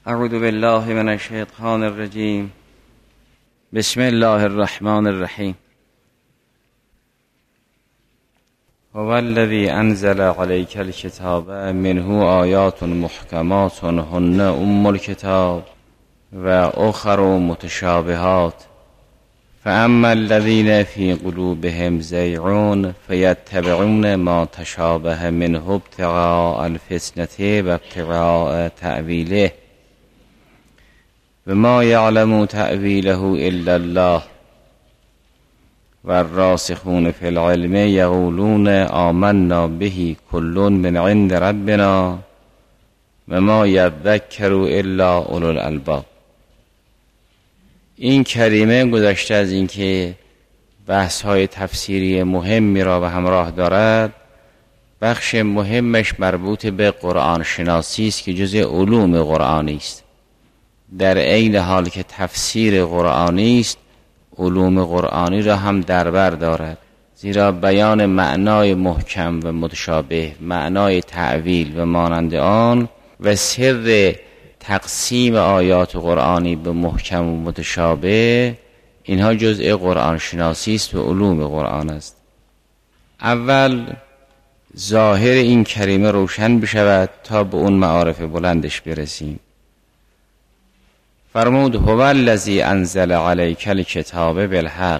اعوذ بالله من الشیطان الرجیم. بسم الله الرحمن الرحیم. هو الذی انزل علیک الکتاب منه آیات محکمات هن ام الکتاب و اخر متشابهات فاما الذین فی قلوبهم زیغ فیتبعون ما تشابه منه ابتغاء الفتنة و ابتغاء تأویله و ما یعلم تأویله الا الله و الراسخون فی العلم یقولون آمنا به کل من عند ربنا و ما یذکر الا اولو الالباب. این کریمه گذشته از اینکه بحث‌های تفسیری مهمی را به همراه دارد، بخش مهمش مربوط به قرآن شناسی است که جزء علوم قرآنی است. در عین حال که تفسیر قرآنی است، علوم قرآنی را هم در بر دارد، زیرا بیان معنای محکم و متشابه، معنای تأویل و مانند آن و سر تقسیم آیات قرآنی به محکم و متشابه، اینها جزء قرآن شناسی است و علوم قرآن است. اول ظاهر این کریمه روشن بشود تا به اون معارف بلندش برسیم. فرمود هو الذی انزل علیک الکتاب بالحق.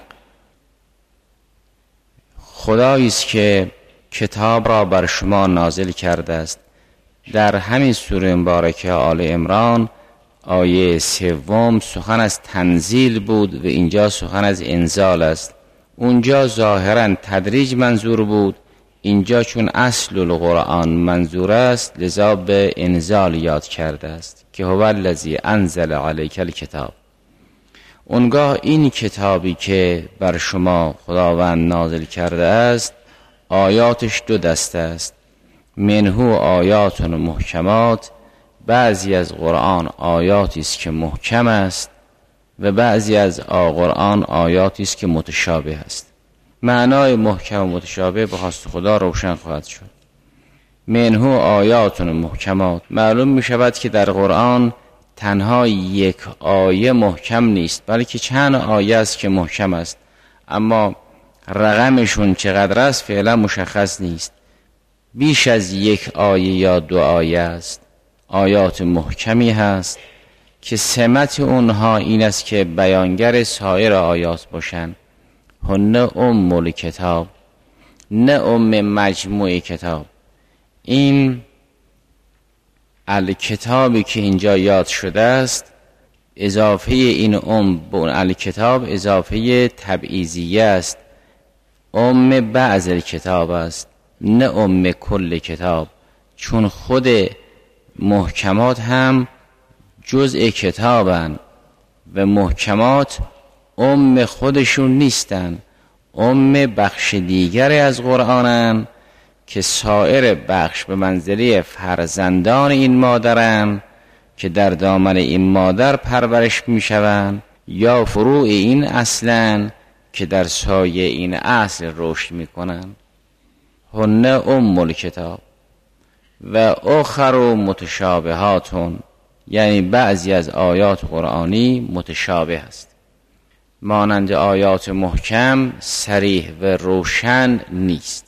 خدایی است که کتاب را بر شما نازل کرده است. در همین سوره مبارکه آل عمران آیه 3 سخن از تنزیل بود و اینجا سخن از انزال است. اونجا ظاهرا تدریج منظور بود، اینجا چون اصل القرآن منظور است لذا به انزال یاد کرده است که هو الذی انزل علیک الکتاب. اونگاه این کتابی که بر شما خداوند نازل کرده است آیاتش دو دسته است. منه آیات محکمات، بعضی از قرآن آیاتی است که محکم است و بعضی از قرآن آیاتی است که متشابه است. معنای محکم و متشابه به خواست خدا روشن خواهد شد. منه آیات محکمات، معلوم می شود که در قرآن تنها یک آیه محکم نیست، بلکه چند آیه است که محکم است، اما رقمشون چقدر است فعلا مشخص نیست. بیش از یک آیه یا دو آیه است. آیات محکمی هست که سمت اونها این است که بیانگر سایر آیات باشند. هن ام الکتاب، نه ام مجموع کتاب. این الکتابی که اینجا یاد شده است، اضافه این ام به اون الکتاب اضافه تبعیضیه است. ام بعض الکتاب است، نه ام کل کتاب، چون خود محکمات هم جزء کتابن و محکمات ام خودشون نیستن، ام بخش دیگری از قرآنن که سایر بخش به منزله فرزندان این مادرن که در دامن این مادر پرورش میشوند یا فروع این اصلن که در سایه این اصل رشد میکنن. هن ام الکتاب و اخر متشابهاتون، یعنی بعضی از آیات قرآنی متشابه است، مانند آیات محکم صریح و روشن نیست.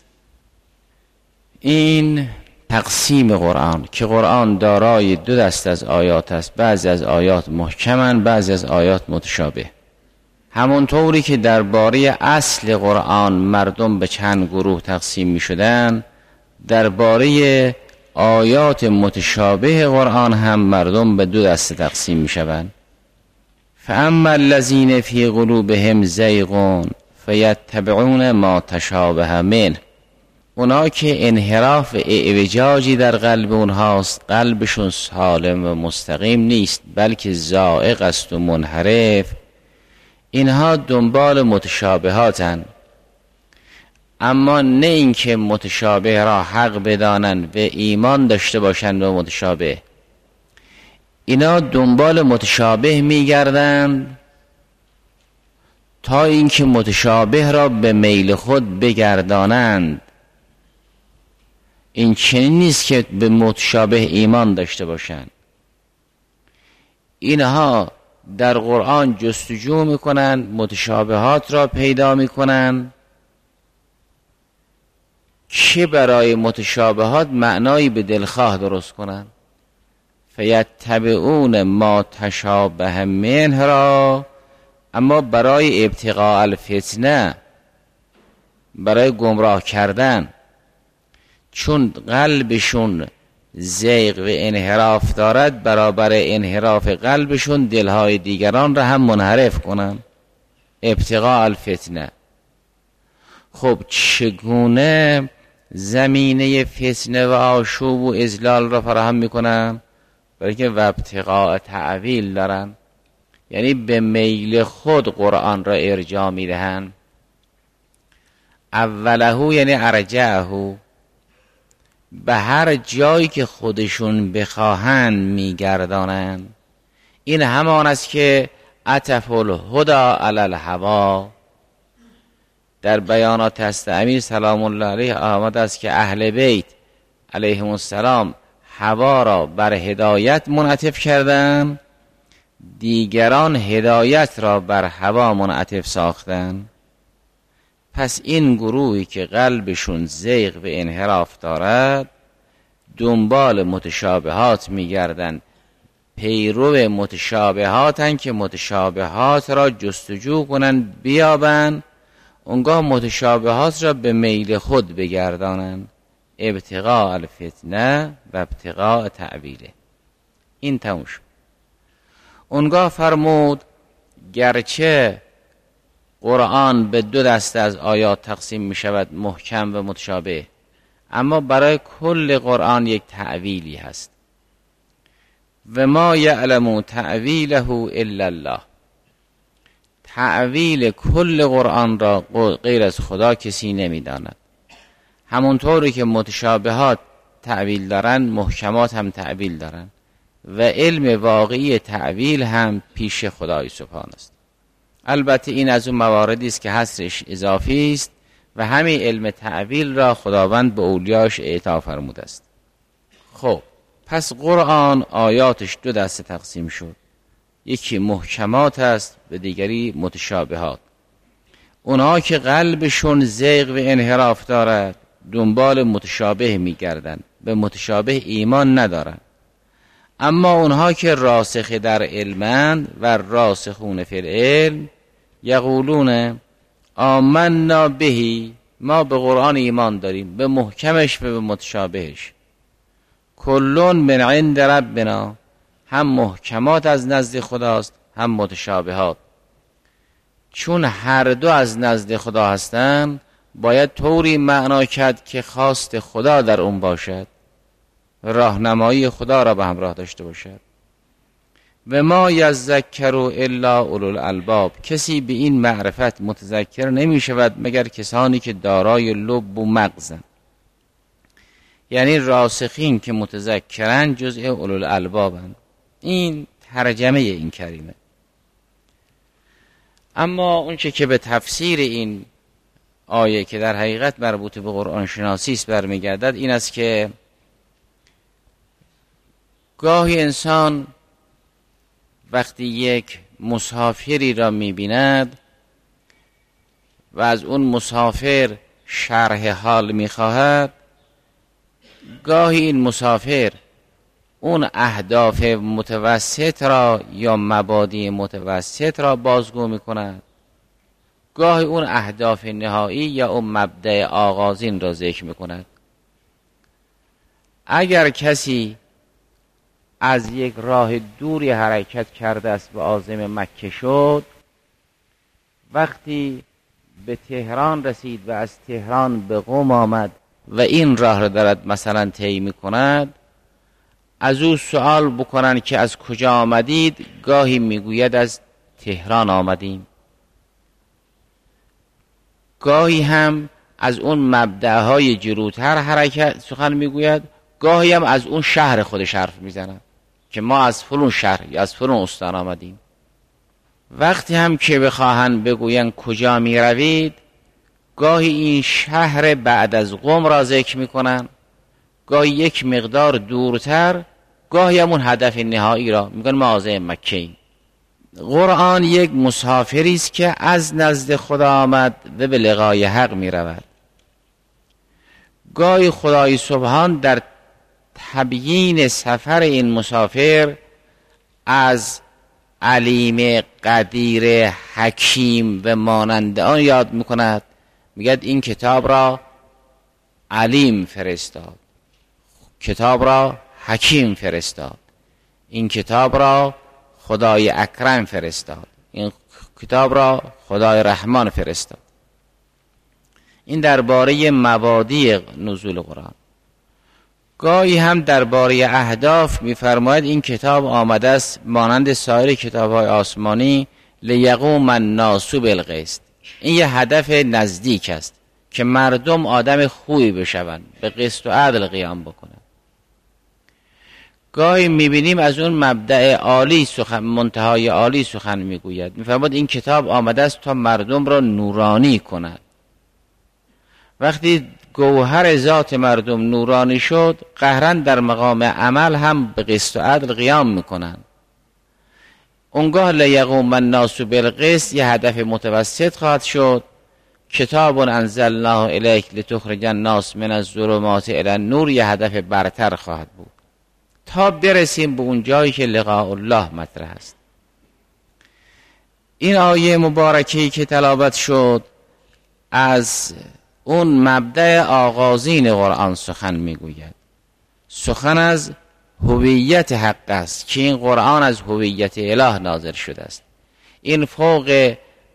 این تقسیم قرآن که قرآن دارای دو دست از آیات است، بعضی از آیات محکمن، بعضی از آیات متشابه. همونطوری که درباره اصل قرآن مردم به چند گروه تقسیم می شدن، درباره آیات متشابه قرآن هم مردم به دو دسته تقسیم می شوند. فاما الذین فی قلوبهم زیغ فیتبعون ما تشابه منه. اونا که انحراف اعوجاجی در قلب اونهاست، قلبشون سالم و مستقیم نیست بلکه زائغ است و منحرف، اینها دنبال متشابهاتن. اما نه اینکه متشابه را حق بدانن و ایمان داشته باشن به متشابه، اینا دنبال متشابه میگردن تا اینکه متشابه را به میل خود بگردانند. این چنین نیست که به متشابه ایمان داشته باشند. اینها در قرآن جستجو میکنن، متشابهات را پیدا میکنن که برای متشابهات معنایی به دلخواه درست کنن. فیتبعون ما تشابه منه را، اما برای ابتغاء الفتنه، برای گمراه کردن، چون قلبشون زیغ و انحراف دارد، برابر انحراف قلبشون دلهای دیگران را هم منحرف کنن. ابتغاء الفتنه. خب چگونه زمینه فتنه و آشوب و اذلال را فراهم میکنن؟ برای که و ابتغاء تعویل دارن، یعنی به میل خود قرآن را ارجاع میدهن. اولهو یعنی ارجعهو، به هر جایی که خودشون بخواهند میگردانند. این همان است که عطف الهدى علی الهوی در بیانات هست امیر سلام الله علیه آمده است که اهل بیت علیهم السلام هوا را بر هدایت منعطف کردند، دیگران هدایت را بر هوا منعطف ساختند. پس این گروهی که قلبشون زیغ و انحراف دارد دنبال متشابهات میگردند، پیرو متشابهاتن که متشابهات را جستجو کنند بیابند، اونگاه متشابهات را به میل خود بگردانند. ابتغاء الفتنه و ابتغاء تعویله. این تموم شد. اونگاه فرمود گرچه قرآن به دو دسته از آیات تقسیم می شود، محکم و متشابه، اما برای کل قرآن یک تعویلی هست. و ما یعلم تعویله الا الله. تعویل کل قرآن را غیر از خدا کسی نمی داند. همونطوری که متشابهات تعویل دارن، محکمات هم تعویل دارن و علم واقعی تعویل هم پیش خدای سبحان است. البته این از اون مواردی است که حصرش اضافی است و همین علم تعویل را خداوند به اولیاش اعطا فرموده است. خب پس قرآن آیاتش دو دسته تقسیم شد، یکی محکمات است و دیگری متشابهات. اونها که قلبشون زیغ و انحراف دارد دنبال متشابه میگردند، به متشابه ایمان ندارند. اما اونها که راسخ در علمند و راسخون فی العلم یقولون آمنا بهی، ما به قرآن ایمان داریم، به محکمش و به متشابهش. کلون من عند ربنا، هم محکمات از نزد خداست هم متشابهات. چون هر دو از نزد خدا هستند باید طوری معنا کرد که خواست خدا در اون باشد، راهنمایی خدا را به همراه داشته باشد. و ما یذکر الا اولو الالباب، کسی به این معرفت متذکر نمی شود مگر کسانی که دارای لب و مغزند، یعنی راسخین که متذکرن جزء اولو الالبابند. این ترجمه این کریمه. اما اونچه که به تفسیر این آیه که در حقیقت مربوط به قرآن شناسی است برمیگردد این است که گاهی انسان وقتی یک مسافری را می‌بیند و از اون مسافر شرح حال می‌خواهد، گاهی این مسافر اون اهداف متوسط را یا مبادی متوسط را بازگو می‌کند، گاهی اون اهداف نهایی یا اون مبدأ آغازین را ذکر می‌کند. اگر کسی از یک راه دوری حرکت کرده است و عازم مکه شد، وقتی به تهران رسید و از تهران به قم آمد و این راه را دارد مثلا طی می‌کند، از او سوال بکنن که از کجا آمدید، گاهی میگوید از تهران آمدیم، گاهی هم از اون مبدأهای جلوتر حرکت سخن میگوید، گاهی هم از اون شهر خودش حرف میزنن که ما از فلان شهر یا از فلان استان آمدیم. وقتی هم که بخواهن بگوین کجا می روید، گاهی این شهر بعد از قم را ذکر می کنن، گاهی یک مقدار دورتر گاهی همون هدف نهایی را میگن ما حاضر مکه ایم. قرآن یک مسافری است که از نزد خدا آمد و به لقای حق می رود. گاهی خدای سبحان در تبیین سفر این مسافر از علیم، قدیر، حکیم و مانند آن یاد میکند. میگد این کتاب را علیم فرستاد، کتاب را حکیم فرستاد، این کتاب را خدای اکرم فرستاد، این کتاب را خدای رحمان فرستاد. این درباره مبادی نزول قرآن. گاهی هم درباره اهداف می‌فرماید این کتاب آمده است مانند سایر کتاب‌های آسمانی لیقوم الناس بالقسط. این یه هدف نزدیک است که مردم آدم خوبی بشوند، به قسط و عدل قیام بکنند. گاهی می‌بینیم از اون مبدأ عالی سخن، منتهای عالی سخن می‌گوید. می‌فرماید این کتاب آمده است تا مردم را نورانی کند. وقتی گوهر ذات مردم نورانی شد، قهراً در مقام عمل هم به قسط و عدل قیام میکنند. اونگاه لیقوم الناس بالقسط یه هدف متوسط خواهد شد. کتاب انزلناه الیک لتخرج الناس من الظلمات الی النور یه هدف برتر خواهد بود تا برسیم به اون جایی که لقاء الله مطرح است. این آیه مبارکه‌ای که تلاوت شد از اون مبدأ آغازین قرآن سخن میگوید. سخن از هویت حق است که این قرآن از هویت اله نازل شده است. این فوق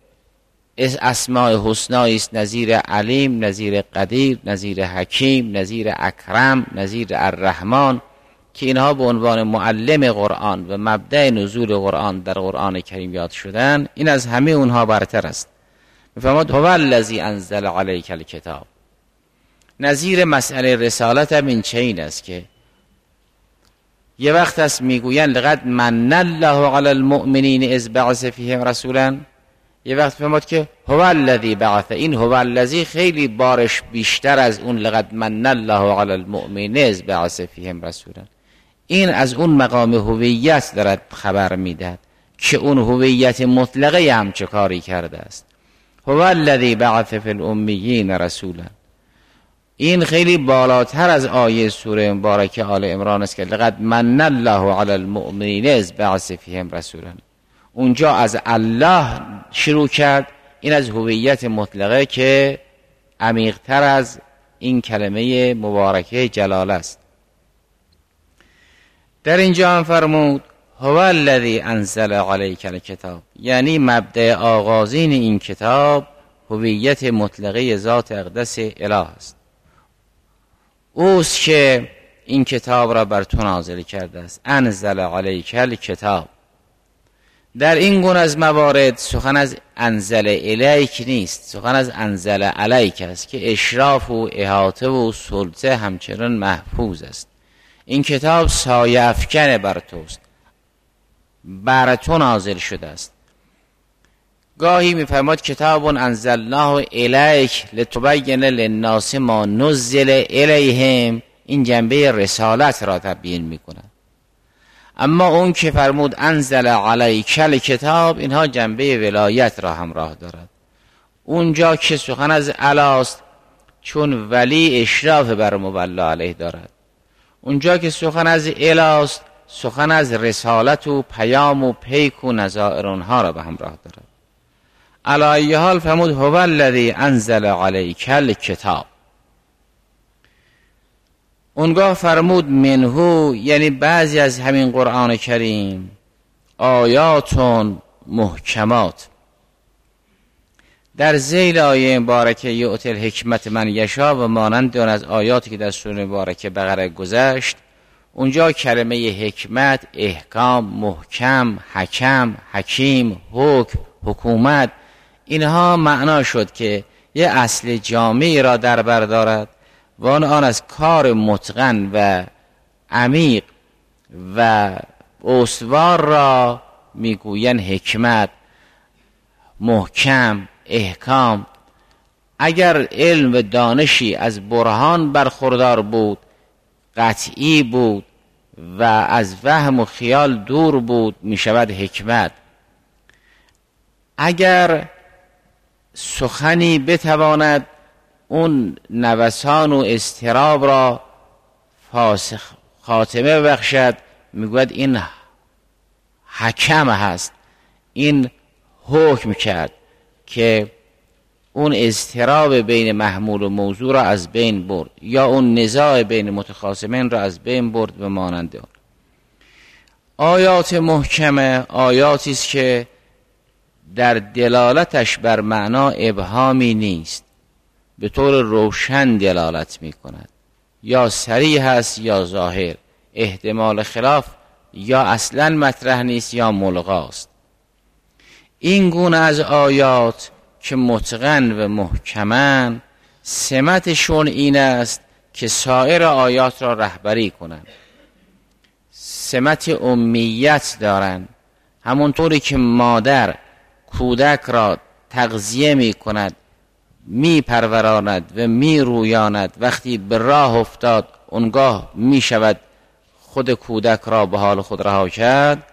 اسماء حسنایی است، نظیر علیم، نظیر قدیر، نظیر حکیم، نظیر اکرم، نظیر الرحمن، که اینها به عنوان معلم قرآن و مبدأ نزول قرآن در قرآن کریم یاد شدن. این از همه اونها برتر است. میفرماد هو الذی انزل علیک الکتاب. نظیر مسئله رسالت هم این چنین است که یه وقت است میگویند لقد من الله علی المؤمنین اذ بعث فیهم رسولا، یه وقت میفرماد که هو الذی بعث. این هو الذی خیلی بارش بیشتر از اون لقد من الله علی المؤمنین اذ بعث فیهم رسولا. این از اون مقام هویت دارد خبر میدهد که اون هویت مطلقه هم چه کاری کرده است. هو الذی بعث فی الامیین رسولا. این خیلی بالاتر از آیه سوره مبارکه آل عمران است که لقد من الله علی المؤمنین اذ بعث فیهم رسولا. اونجا از الله شروع کرد. این از هویت مطلقه که عمیق‌تر از این کلمه مبارکه جلال است. در اینجا هم فرمود هو الذی انزل علیک الکتاب، یعنی مبدأ آغازین این کتاب هویت مطلقه ذات اقدس اله است. اوست که این کتاب را بر تو نازل کرده است. انزل علیک الکتاب. در این گونه از موارد سخن از انزل الیک نیست، سخن از انزل علیک است که اشراف و احاطه و سلطه همچنان محفوظ است. این کتاب سایه افکن بر توست، بر تو نازل شده است. گاهی میفرماد کتاب انزلناه الیک لتبین للناس ما نزل الیهم. این جنبه رسالت را تبیین میکند. اما اون که فرمود انزل علیک الکتاب، اینها جنبه ولایت را همراه دارد. اونجا که سخن از الاست چون ولی اشراف بر مولا علیه دارد. اونجا که سخن از الاست سخن از رسالت و پیام و پیک و نظائر اونها را به همراه دارد. علی ای حال فرمود هو الذی انزل علیک الکتاب. اونگاه فرمود منهو، یعنی بعضی از همین قرآن کریم آیاتون محکمات. در ذیل آیه مبارکه یؤتی الحکمت من یشاء و مانند آن از آیاتی که در سوره مبارکه بقره گذشت، اونجا کلمه حکمت، احکام، محکم، حکم، حکیم، حکم، حکومت، اینها معنا شد که یه اصل جامعی را در بر دارد و آن از کار متقن و عمیق و استوار را میگوین حکمت، محکم، احکام. اگر علم و دانشی از برهان برخوردار بود، قطعی بود و از وهم و خیال دور بود می شود حکمت. اگر سخنی بتواند اون نوسان و اضطراب را فاسخ خاتمه بخشد، میگوید این حکم هست، این حکم کرد که اون اضطراب بین محمول و موضوع را از بین برد، یا اون نزاع بین متخاصمین را از بین برد و مانند آن. آیات محکمه آیاتی است که در دلالتش بر معنا ابهامی نیست، به طور روشن دلالت می کند، یا صریح است یا ظاهر، احتمال خلاف یا اصلا مطرح نیست یا ملغاست. این گونه از آیات که متقن و محکمن، سمتشون این است که سایر آیات را رهبری کنند. سمت امیت دارند، همونطوری که مادر کودک را تغذیه می کند، می پروراند و می رویاند، وقتی به راه افتاد اونگاه می شود خود کودک را به حال خود رها کرد.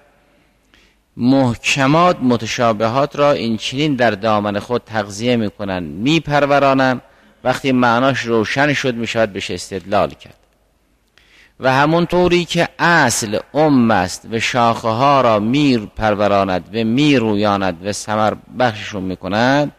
محکمات متشابهات را این چنین در دامن خود تغذیه می کنند، می پرورانند، وقتی معناش روشن شد می شود بهش استدلال کرد. و همونطوری که اصل است و شاخه ها را می پروراند و می رویاند و ثمر بخششون می کند،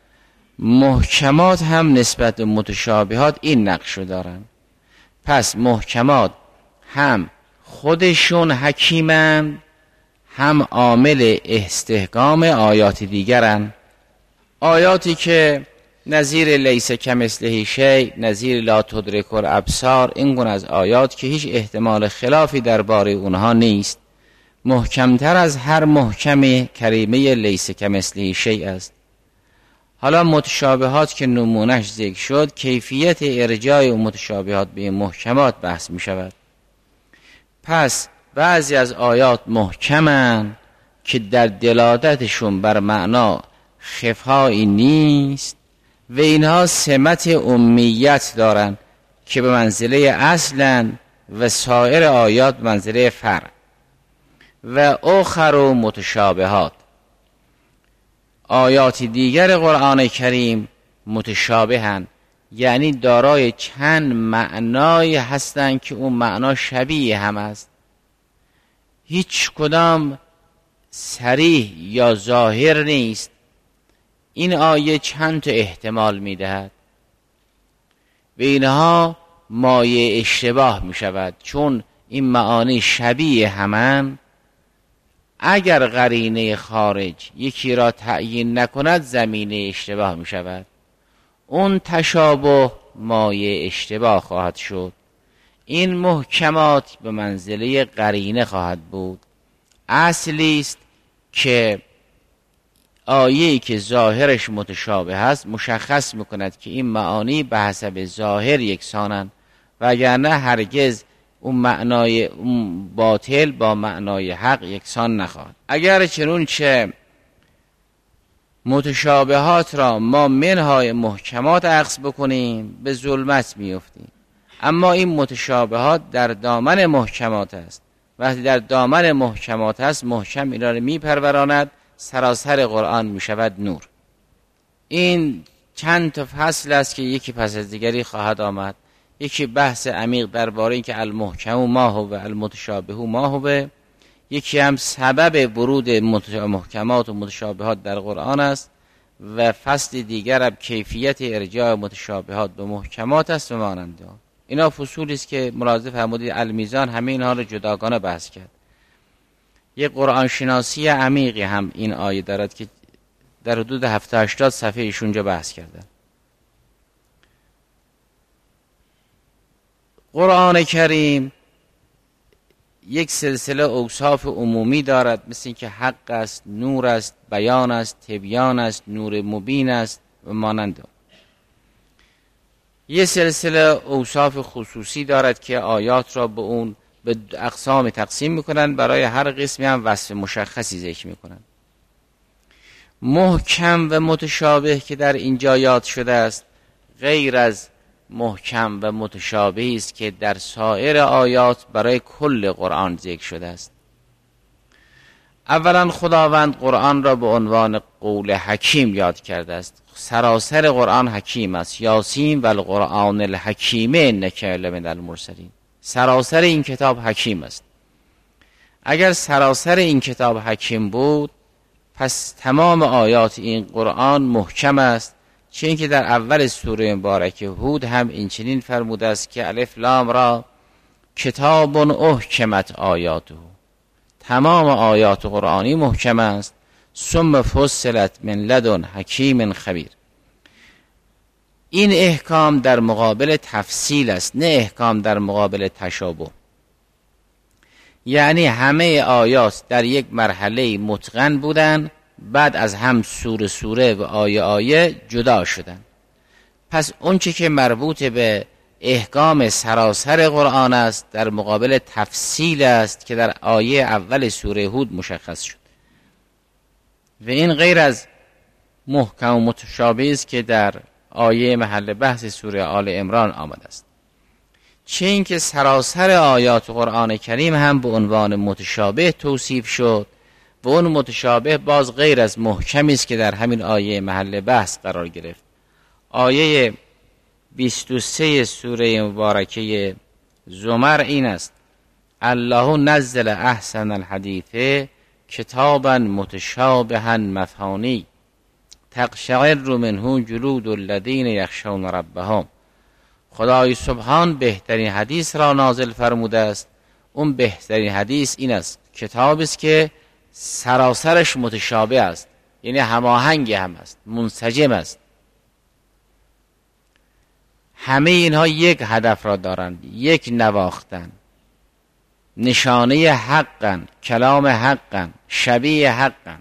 محکمات هم نسبت به متشابهات این نقش رو دارن. پس محکمات هم خودشون حکیمن، هم عامل استحکام آیات دیگرن. آیاتی که نظیر لیس کمثله شیء، نظیر لا تدرک الابصار، این گونه از آیات که هیچ احتمال خلافی درباره اونها نیست، محکمتر از هر محکم کریمه لیس کمثله شیء است. حالا متشابهات که نمونش ذکر شد، کیفیت ارجاع و متشابهات به محکمات بحث می شود. پس بعضی از آیات محکمن که در دلالتشون بر معنا خفایی نیست و اینها سمت امیت دارن که به منزله اصلن و سایر آیات به منزله فرع. و اخر و متشابهات، آیات دیگر قرآن کریم متشابهن، یعنی دارای چند معنای هستند که اون معنا شبیه هم است، هیچ کدام صریح یا ظاهر نیست. این آیه چند تا احتمال میدهد و اینها مایه اشتباه می شود، چون این معانی شبیه همن. اگر قرینه خارج یکی را تعیین نکند زمینه اشتباه می شود، اون تشابه مایه اشتباه خواهد شد. این محکمات به منزله قرینه خواهد بود. اصلی است که آیه‌ای که ظاهرش متشابه است مشخص میکند که این معانی به حسب ظاهر یکسانند، وگرنه هرگز اون معنای اون باطل با معنای حق یکسان نخواهد. اگر چنانچه متشابهات را ما منهای محکمات اخذ بکنیم به ظلمت میافتیم، اما این متشابهات در دامن محکمات است. وقتی در دامن محکمات است، محکم اینا را میپروراند، سراسر قرآن میشود نور. این چند تا فصل است که یکی پس از دیگری خواهد آمد. یکی بحث عمیق درباره این که المحکم ما هو و المتشابه ما هو، یکی هم سبب ورود محکمات و متشابهات در قرآن است، و فصل دیگر هم کیفیت ارجاع متشابهات به محکمات است و مانند آن. اینا فصولی است که ملاحظه فرمودید المیزان همه اینها رو جداگانه بحث کرد. یک قرآن شناسی عمیقی هم این آیه دارد که در حدود 70-80 صفحه ایشونجا بحث کردن. قرآن کریم یک سلسله اوصاف عمومی دارد، مثل این که حق است، نور است، بیان است، تبیان است، نور مبین است و مانند آن. یک سلسله اوصاف خصوصی دارد که آیات را به اون به اقسام تقسیم میکنن، برای هر قسمی هم وصف مشخصی ذکر میکنن. محکم و متشابه که در اینجا یاد شده است، غیر از محکم و متشابهی است که در سایر آیات برای کل قرآن ذکر شده است. اولا خداوند قرآن را به عنوان قول حکیم یاد کرده است. سراسر قرآن حکیم است. یاسین و القرآن الحکیم انک لمن المرسلین. سراسر این کتاب حکیم است. اگر سراسر این کتاب حکیم بود، پس تمام آیات این قرآن محکم است، چه اینکه در اول سوره مبارکه هود هم این چنین فرموده است که الف لام را کتاب احکمت آیاته. تمام آیات قرآنی محکم است. ثم فصلت من لدن حکیم خبیر. این احکام در مقابل تفصیل است، نه احکام در مقابل تشابه. یعنی همه آیات در یک مرحله متقن بودن، بعد از هم سوره سوره و آیه آیه جدا شدن. پس اون چی که مربوط به احکام سراسر قرآن است در مقابل تفصیل است که در آیه اول سوره هود مشخص شد. و این غیر از محکم و متشابه است که در آیه محل بحث سوره آل عمران آمده است. چه اینکه سراسر آیات قرآن کریم هم به عنوان متشابه توصیف شد و اون متشابه باز غیر از محکمی است که در همین آیه محل بحث قرار گرفت. آیه 23 سوره مبارکه زمر این است: الله نزل احسن الحدیث کتابا متشابها مثانی تقشعر منه جلود الذین یخشون ربهم. خدای سبحان بهترین حدیث را نازل فرموده است. اون بهترین حدیث این است، کتابی است که سراسرش متشابه است، یعنی هماهنگ هم است، منسجم است. همه اینها یک هدف را دارند، یک نواختن، نشانه حقن، کلام حقن، شبیه حقن.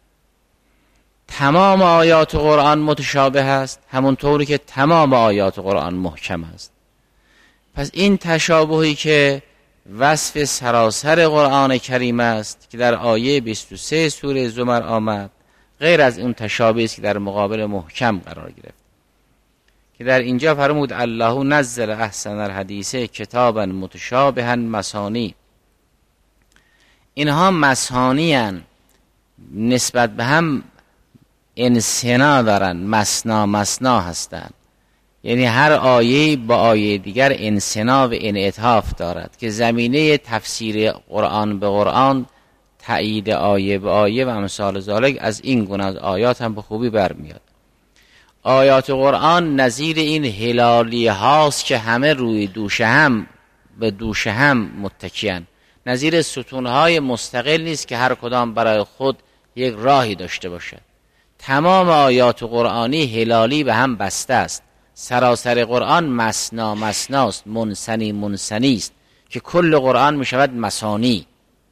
تمام آیات قرآن متشابه است، همونطوری که تمام آیات قرآن محکم است. پس این تشابهی که وصف سراسر قرآن کریم است که در آیه 23 سوره زمر آمد، غیر از اون تشابهی است که در مقابل محکم قرار گرفت، که در اینجا فرمود الله نزل احسن الحدیث کتابا متشابها مثانی. اینها مثانی هستند، نسبت به هم انسنا دارن، مثنا هستند. یعنی هر آیه با آیه دیگر انسنا و انعطاف دارد که زمینه تفسیر قرآن به قرآن، تأیید آیه به آیه و امثال ذالک از این گونه از آیات هم به خوبی برمیاد. آیات قرآن نظیر این هلالی هاست که همه روی دوشه هم به دوشه هم متکیان. نظیر ستونهای مستقل نیست که هر کدام برای خود یک راهی داشته باشد. تمام آیات قرآنی هلالی به هم بسته است. سراسر قرآن مسناست، منسنی است که کل قرآن می شود مسانی.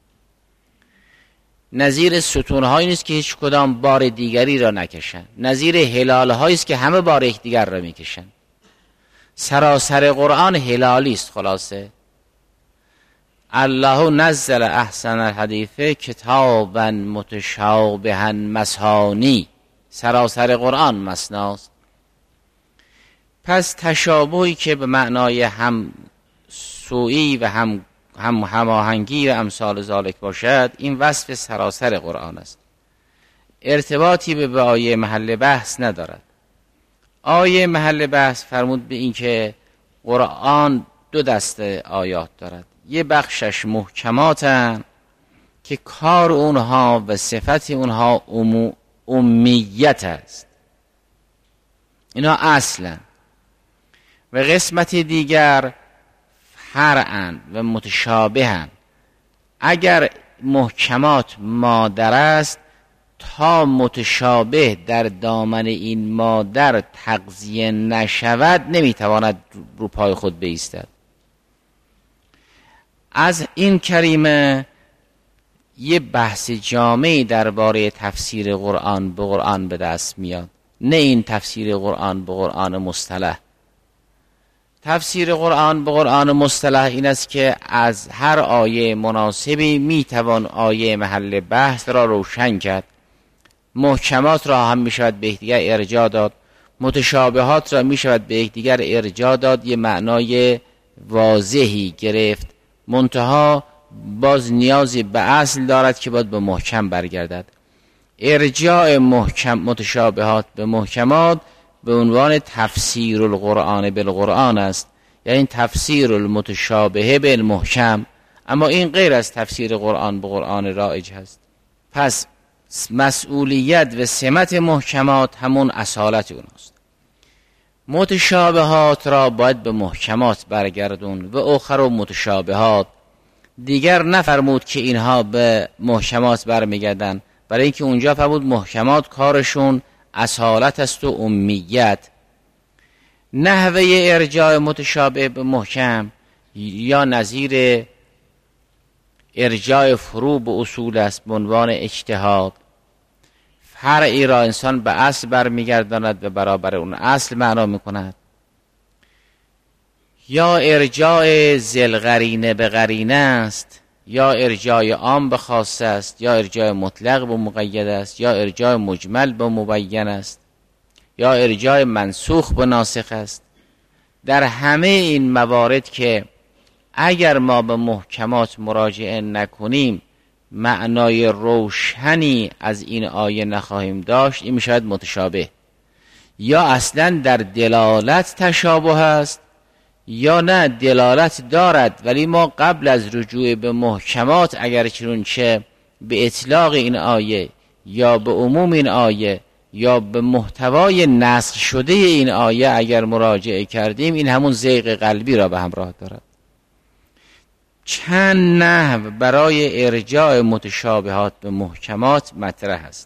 نظیر ستونهایی نیست که هیچ کدام بار دیگری را نکشند. نظیر هلالهایی است که همه بار یکدیگر را میکشند. سراسر قرآن هلالی است. خلاصه الله نزل احسن الحدیث کتابا متشابها مثانی. سراسر قرآن مثناست. پس تشابهی که به معنای هم سوئی و هماهنگی و امثال ذالک باشد، این وصف سراسر قرآن است. ارتباطی به آیه محل بحث ندارد. آیه محل بحث فرمود به این که قرآن دو دسته آیات دارد. یه بخشش محکماتن که کار اونها و صفت اونها امیت است، اینا اصلا. و قسمت دیگر فرعن و متشابهن. اگر محکمات مادر است، تا متشابه در دامن این مادر تغذیه نشود نمیتواند رو پای خود بایستد. از این کریمه یه بحث جامعی درباره تفسیر قرآن به قرآن به دست میاد، نه این تفسیر قرآن به قرآن مصطلح. تفسیر قرآن به قرآن مصطلح این است که از هر آیه مناسبی میتوان آیه محل بحث را روشن کرد. محکمات را هم میشود به یکدیگر ارجاع داد. متشابهات را می شود به یکدیگر ارجاع داد، یه معنای واضحی گرفت، منتها باز نیازی به اصل دارد که باید به محکم برگردد. ارجاع متشابهات به محکمات به عنوان تفسیر القرآن بالقرآن است، یعنی تفسیر المتشابه بالمحکم، اما این غیر از تفسیر قرآن به قرآن رایج هست. پس مسئولیت و سمت محکمات همون اصالت اوناست. متشابهات را باید به محکمات برگردون و اخر و متشابهات دیگر نفرمود که اینها به محکمات برمیگردن، برای اینکه اونجا فرمود محکمات کارشون اصالت است و امیت. نحوه ارجاع متشابه به محکم یا نظیر ارجاع فروع به اصول است به عنوان اجتهاد. فرعی را انسان به اصل برمیگرداند و برابر اون اصل معنا میکند. یا ارجاع ذل قرینه به قرینه است، یا ارجاع عام به خاصه است، یا ارجاع مطلق به مقید است، یا ارجاع مجمل به مبین است، یا ارجاع منسوخ به ناسخ است. در همه این موارد که اگر ما به محکمات مراجعه نکنیم معنای روشنی از این آیه نخواهیم داشت، این میشود متشابه. یا اصلا در دلالت تشابه است، یا نه دلالت دارد ولی ما قبل از رجوع به محکمات اگر چنانچه به اطلاق این آیه یا به عموم این آیه یا به محتوای نسخ شده این آیه اگر مراجعه کردیم، این همون زیغ قلبی را به همراه دارد. چند نحو برای ارجاع متشابهات به محکمات مطرح است.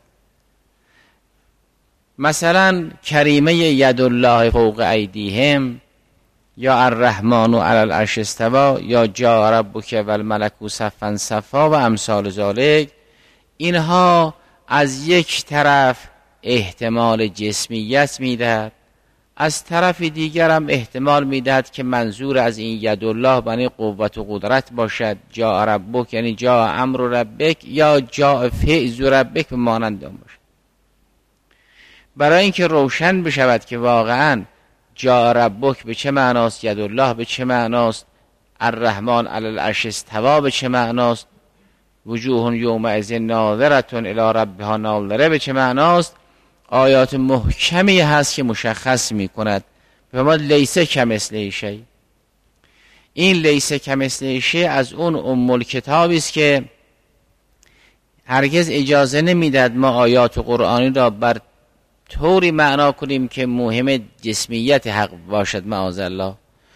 مثلا کریمه یدالله فوق ایدیهم، یا الرحمن علی العرش استوی، یا جاء ربک والملک صفا صفا و امثال ذالک، اینها از یک طرف احتمال جسمیت میدهد، از طرف دیگر هم احتمال میدهد که منظور از این یدالله بنی قوت و قدرت باشد. جاء ربک یعنی جاء امر ربک، یا جاء فعل ربک به مانند آن باشد. برای اینکه روشن بشود که واقعاً جاء ربک به چه معناست، یدالله به چه معناست، الرحمن علی العرش استوی به چه معناست، وجوه یومئذ ناظرة الی ربها ناظره به چه معناست، آیات محکمی هست که مشخص می کند. به ما لیس کمثله شیء. این لیس کمثله شیء از اون الکتابی است که هرگز اجازه نمیداد ما آیات قرآنی را بر طوری معنا کنیم که مهم جسمیت حق باشد، معاذالله،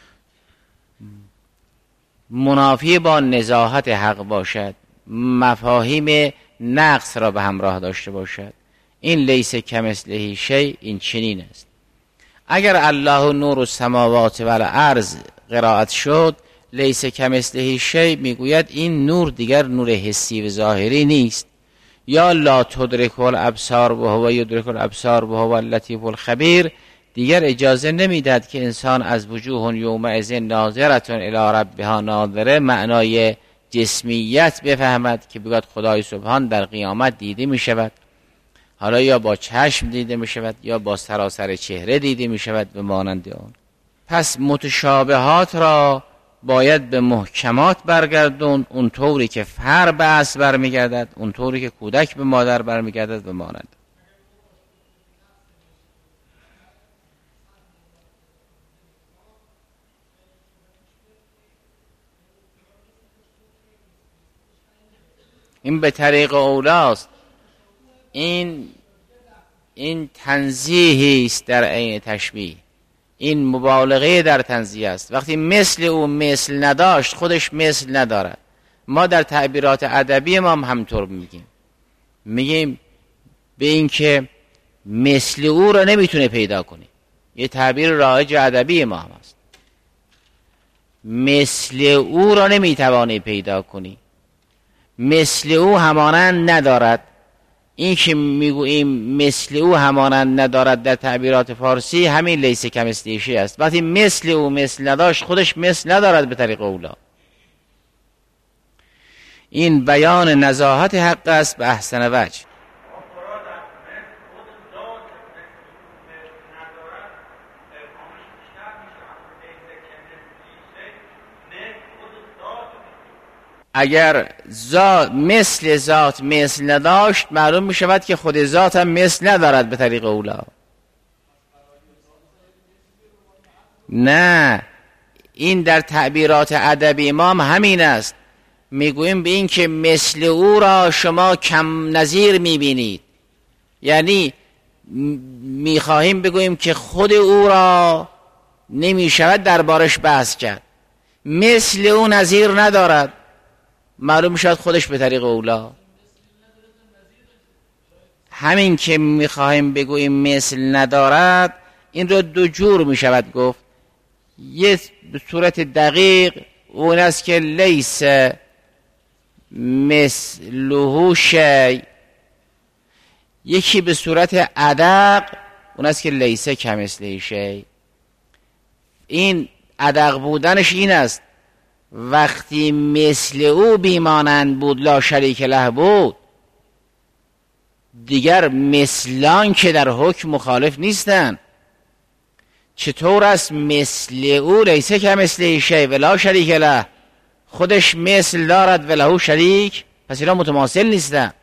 منافی با نزاهت حق باشد، مفاهیم نقص را به همراه داشته باشد. این لیس کمثله شیء این چنین است. اگر الله نور السماوات و الارض قرائت شد، لیس کمثله شیء میگوید این نور دیگر نور حسی و ظاهری نیست. یا لا تدرک الابصار و هو یدرک الابصار و هو اللطیف الخبیر دیگر اجازه نمیداد که انسان از وجوه یومئذ ناظرة الی ربها ناظره معنای جسمیت بفهمد که بگوید خدای سبحان در قیامت دیده می شود، حالا یا با چشم دیده می شود یا با سراسر چهره دیده می شود به مانند آن. پس متشابهات را باید به محکمات برگردون، اون طوری که فر به اصل برمیگردد، اون طوری که کودک به مادر برمیگردد به مانند. این به طریق اولاست. این تنزیهی است در عین تشبیه، این مبالغه در تنزیه است. وقتی مثل او مثل نداشت خودش مثل ندارد. ما در تعبیرات ادبی ما هم همطور میگیم به این که مثل او را نمیتونه پیدا کنی. یه تعبیر رایج ادبی ما هم است. مثل او را نمیتوانی پیدا کنی، مثل او همانند ندارد. این که میگوییم مثل او همانند ندارد در تعبیرات فارسی همین لیس کمثله شیء است. وقتی مثل او مثل نداشت خودش مثل ندارد به طریق اولا. این بیان نزاهت حق است به احسن وجه. اگر مثل ذات مثل نداشت، معلوم می شود که خود ذات هم مثل ندارد به طریق اولا. نه، این در تعبیرات ادبی ما همین است. میگوییم به این که مثل او را شما کم نظیر میبینید، یعنی میخواهیم بگوییم که خود او را نمیشود دربارش بحث کرد، مثل او نظیر ندارد، معلوم شد خودش به طریق اولا. همین که میخواهیم بگوییم مثل ندارد، این رو دو جور میشود گفت. یه صورت دقیق اون است که لیس مثله شی، یکی به صورت ادق اون است که لیس کمثله شی. این ادق بودنش این است وقتی مثل او بیمانند بود، لا شریک له بود، دیگر مثلان که در حکم مخالف نیستن. چطور است مثل او لیس کمثله شی و لا شریک له، خودش مثل دارد و له شریک، پس اینا متماثل نیستن.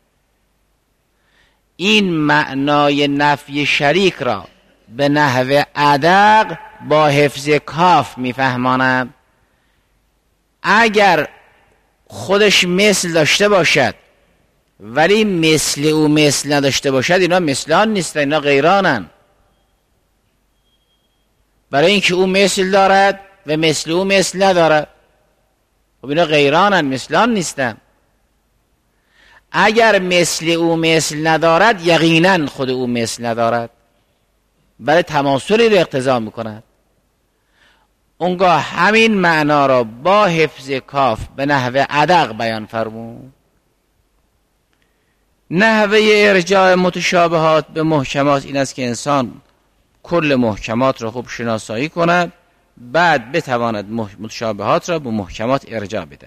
این معنای نفی شریک را به نحو ادق با حفظ کاف میفهمانند. اگر خودش مثل داشته باشد ولی مثل او مثل نداشته باشد، اینا مثلان نیستن، اینا غیرانن. برای اینکه او مثل دارد و مثل او مثل ندارد، خب اینا غیرانن، مثلان نیستن. اگر مثل او مثل ندارد، یقینا خود او مثل ندارد، برای تماثلی رو اقتضا میکند. اونگاه همین معنا را با حفظ کاف به نحو ادق بیان فرمود. نحوه ارجاع متشابهات به محکمات این است که انسان کل محکمات را خوب شناسایی کند، بعد بتواند متشابهات را به محکمات ارجاع بدهد.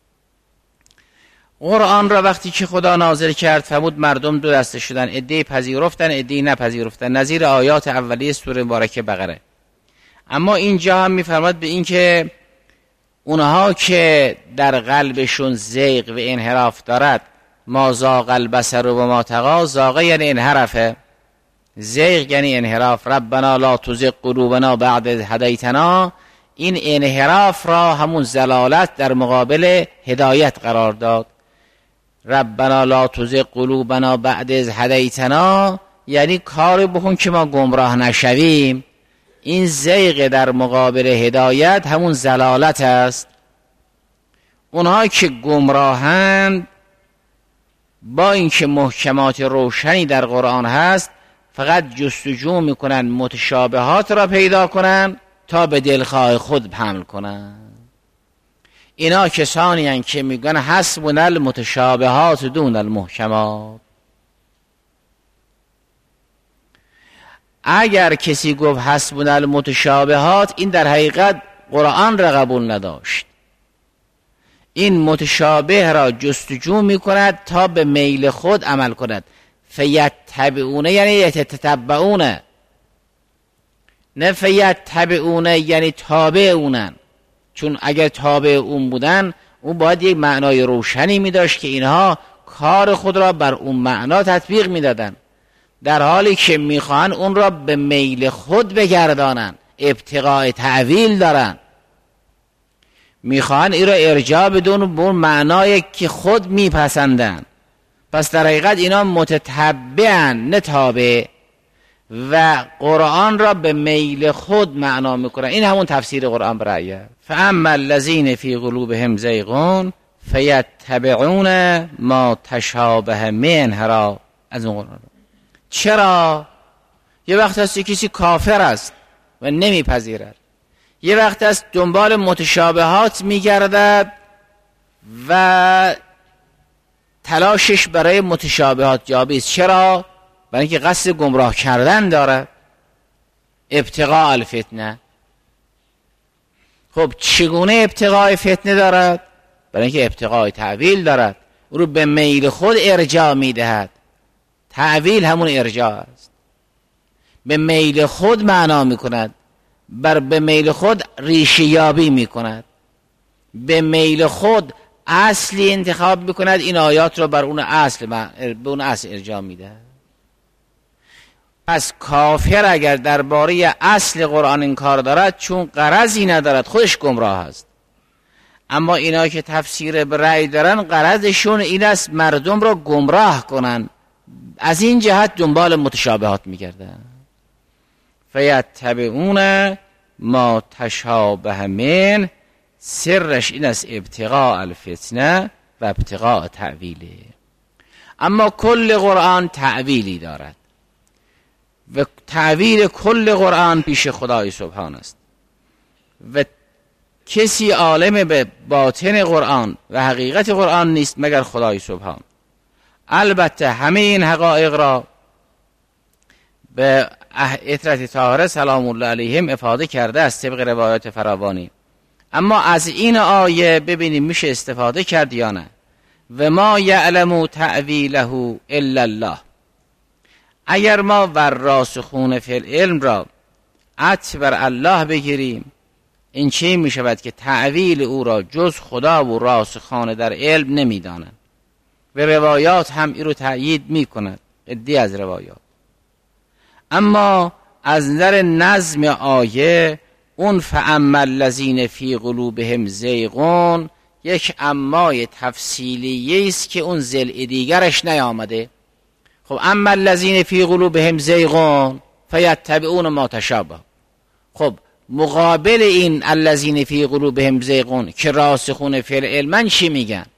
قرآن را وقتی که خدا نازل کرد فرمود مردم دو دسته شدن، عده‌ای پذیرفتن، عده‌ای نپذیرفتن، نظیر آیات اولیه سوره مبارکه بقره. اما اینجا هم میفرماد به این که اونها که در قلبشون زیغ و انحراف دارد، ما زاغ البصر و ما طغی، زاغ یعنی انحرفه، زیغ یعنی انحراف. ربنا لا تزغ قلوبنا بعد اذ هدیتنا، این انحراف را همون ضلالت در مقابل هدایت قرار داد. ربنا لا تزغ قلوبنا بعد اذ هدیتنا یعنی کار بکن که ما گمراه نشویم. این زیغ در مقابل هدایت همون ضلالت است. اونها که گمراهند با اینکه محکمات روشنی در قرآن هست، فقط جستجو میکنن متشابهات را پیدا کنن تا به دلخواه خود حمل کنن. اینا کسانی هستند که میگن حسبنا المتشابهات دون المحکمات. اگر کسی گفت حسبنا المتشابهات، این در حقیقت قرآن را قبول نداشت. این متشابه را جستجو میکند تا به میل خود عمل کند. فیتبعونه یعنی یتتبعونه، نه فیتبعونه یعنی تابعونن. چون اگر تابع اون بودن، اون باید یک معنای روشنی میداشت که اینها کار خود را بر اون معنا تطبیق میدادن، در حالی که میخوان اون را به میل خود بگردانن، ابتغاء تعویل دارن، میخوان این را ارجاع بدون به اون معنایی که خود میپسندن. پس در حقیقت اینا متتبعن نه تابع، و قرآن را به میل خود معنا میکنن. این همون تفسیر قرآن برایه. فاما الذین فی قلوبهم زیغ فیتبعون ما تشابه منه. از اون قرآن چرا؟ یه وقت هست کسی کافر است و نمیپذیرد، یه وقت هست دنبال متشابهات میگردد و تلاشش برای متشابهات جابی است. چرا؟ برای اینکه قصد گمراه کردن داره، ابتغاء الفتنه. خب چگونه ابتغاء فتنه دارد؟ برای اینکه ابتغاء تعویل دارد، او رو به میل خود ارجاع میدهد. تعویل همون ارجاع است، به میل خود معنا میکند، به میل خود ریشه یابی میکند، به میل خود اصلی انتخاب میکند، این آیات رو بر اون اصل به اون اصل ارجاع میده. پس کافر اگر درباره اصل قرآن انکار دارد، چون غرضی ندارد، خودش گمراه است. اما اینا که تفسیر به رأی دارن، غرضشون این است مردم رو گمراه کنن، از این جهت دنبال متشابهات میگردن. فیتبعون ما تشابه من، سرش این است ابتغاء الفتنه و ابتغاء تعویله. اما کل قرآن تعویلی دارد و تعویل کل قرآن پیش خدای سبحان است و کسی عالم به باطن قرآن و حقیقت قرآن نیست مگر خدای سبحان. البته همه این حقایق را به اطرت طاهره سلام الله علیهم افاده کرده است طبق روایات فراوانی. اما از این آیه ببینیم میشه استفاده کرد یا نه. و ما یعلم تعویله الا الله. اگر ما والراسخون فی العلم را عطف بر الله بگیریم، این چی می شود که تعویل او را جز خدا و راسخان در علم نمی دانند و روایات هم این رو تأیید می کند، عدی از روایات. اما از نظر نظم آیه، اون فاما الذین فی قلوبهم زیغون یک امای تفصیلیه است که اون ضلع دیگرش نیامده. خب اما الذین فی قلوبهم زیغون فیتبعون ما تشابه. خب مقابل این الذین فی قلوبهم زیغون که راسخون فی العلم چی میگن؟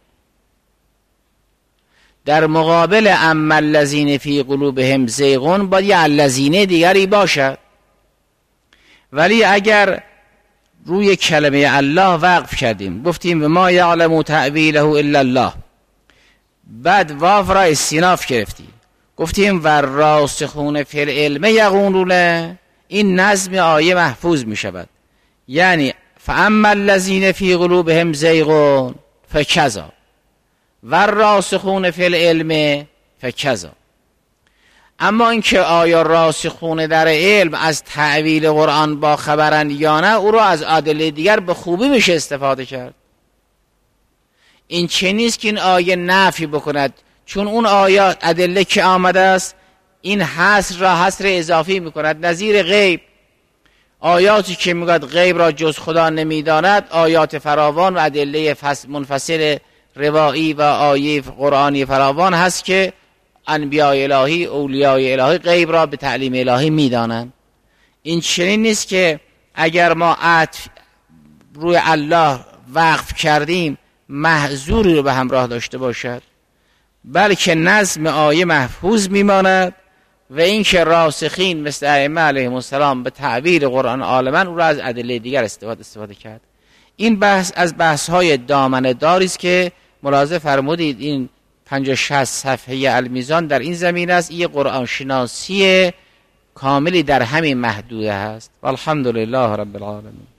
در مقابل اما الذین فی قلوبهم زیغون باید یه الذین دیگری باشد. ولی اگر روی کلمه الله وقف کردیم، گفتیم و ما یعلم تعویله الا الله، بعد واو را استیناف گرفتیم، گفتیم و راسخون فی العلم یقولون، این نظم آیه محفوظ می شود. یعنی فاما الذین فی قلوبهم زیغون فکذا و راسخون فی العلم فکذا. اما اینکه آیا راسخون در علم از تعویل قرآن با خبرن یا نه، او را از ادله دیگر به خوبی میشه استفاده کرد. این چه نیست که این آیه نفی بکند، چون اون آیات ادله که آمده است این حصر را حصر اضافی میکند. نظیر غیب، آیاتی که میگوید غیب را جز خدا نمیداند، آیات فراوان و ادله منفصل روایی و آیه قرآنی فراوان هست که انبیاء الهی، اولیاء الهی غیب را به تعلیم الهی میدانند. این چنین نیست که اگر ما عطف روی الله وقف کردیم محظوری رو به همراه داشته باشد، بلکه نظم آیه محفوظ میماند و این که راسخین مثل ائمه علیهم السلام به تعبیر قرآن عالما او را از ادله دیگر استفاده کرد. این بحث از بحث‌های دامنه داری است که ملاحظه فرمودید این 50-60 صفحه المیزان در این زمینه است. این قرآن شناسی کاملی در همین محدوده است. والحمدلله رب العالمین.